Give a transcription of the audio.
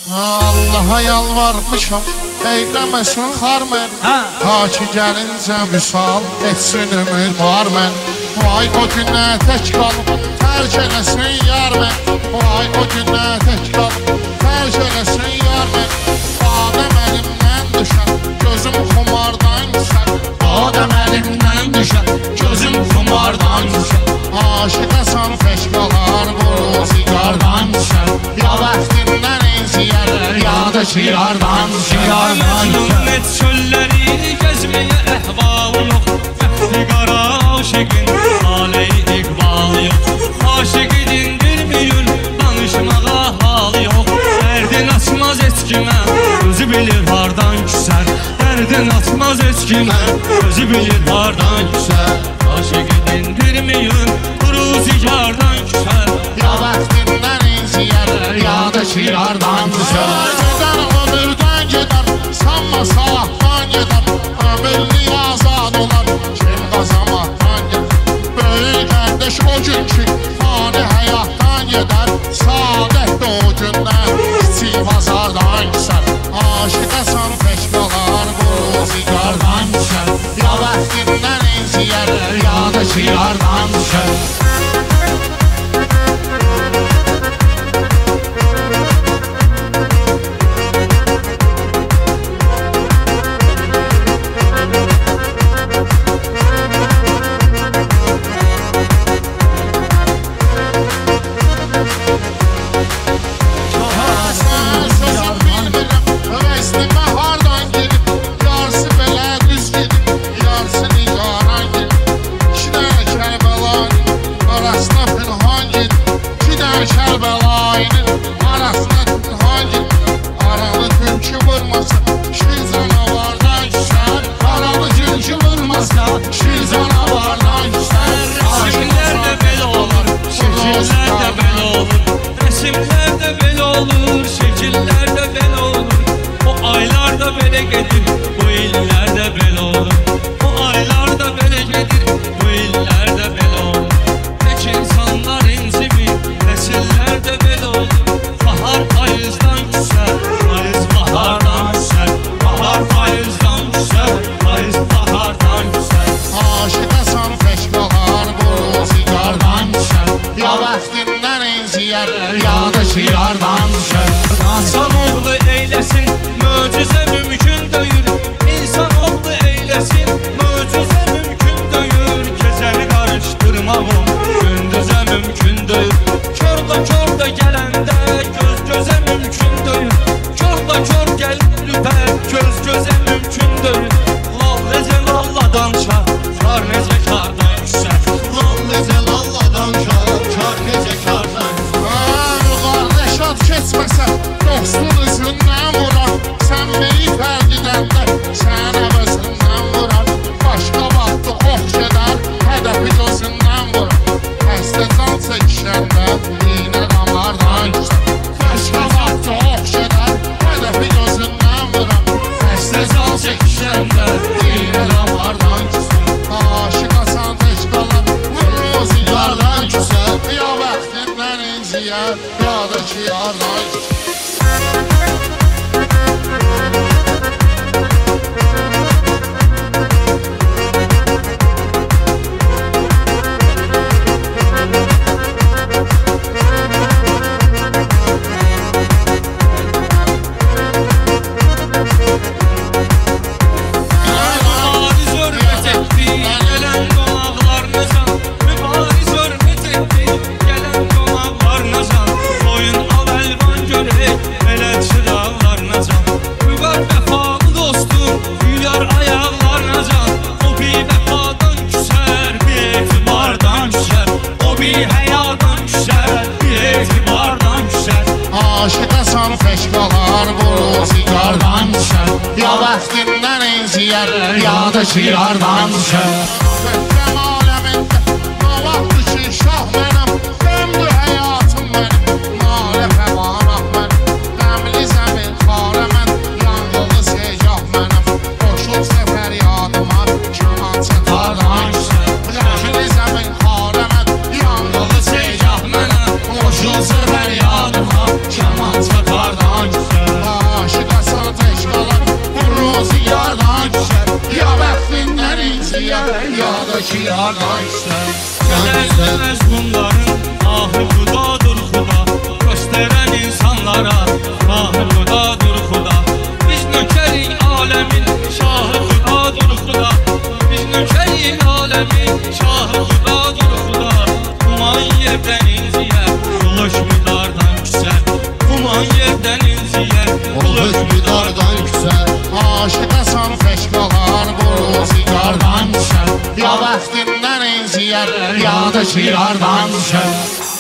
Allaha yalvarmışam, eyləməsin xar mən. Ta ki gəlincə vüsal etsin ömür var mən. Vay o günə tək qalıb, tərk eləsin yar mən. Vay o günə tək qalıb, tərk eləsin yar mən. Adəm əlimdən düşər, gözüm xumardan düşər. Adəm əlimdən düşər, gözüm xumardan düşər. Aşıqasan feşqalar, bu sigardan düşər. Ya bəxtindən inciyər, ya da şiardan düşər. Məzlumet çölləri gəzməyə əhval yox. Bəxti qara aşıqın aləyi iqbal yox. Aşıq dindirmiyün, danışmağa hal yox. Dərdin açmaz etkimə, özü bilir hardan küsər. Dərdin açmaz etkimə, özü bilir hardan küsər. Aşıq dindirmiyün, ruzigardan küsər. Ya bəxtindən inciyər, ya da şiardan düşər. Gedər ömürdən gedər, sanma saatdan gedər. Ömürlük azad olar, kim qazamaqdan gedər. Böyük qardeş o gün ki, fani həyatdan gedər. Saadət də o gündən, kiçik bazardan küsər. Aşıqasan feşqalar, bu sigardan düşər. Ya bəxtindən inciyər, ya da şiardan düşər. Şiardan düşər. Fətrəm aləmində, o vaxt ki şah mənəm. Döndü həyatım mənim, nalə fəvanah mənim. Qəmli zəmin xarə mən, yanğılı segah mənəm. Qoşul səfər yadıma, kamançı tardan düşər. Qəmli zəmin xarə mən, yanğılı segah mənəm. Qoşul səfər yadıma, kamançı tardan düşər. şiardan düşər. Gözəlməz bunların ahı xudadır xuda, göstərən insanlara ahı xudadır xuda. Biz nökərik aləmin şahı xudadır xuda, biz nökərik aləmin şahı xudadır xuda. Kuman yerdən inciyər, ulu hökmdardan küsər. Kuman yerdən inciyər, Ulu hökmdardan küsər. Aşıqasan feşqalar, quru sigardan düşər. Ya bəxtindən inciyər, ya da şiardan düşər.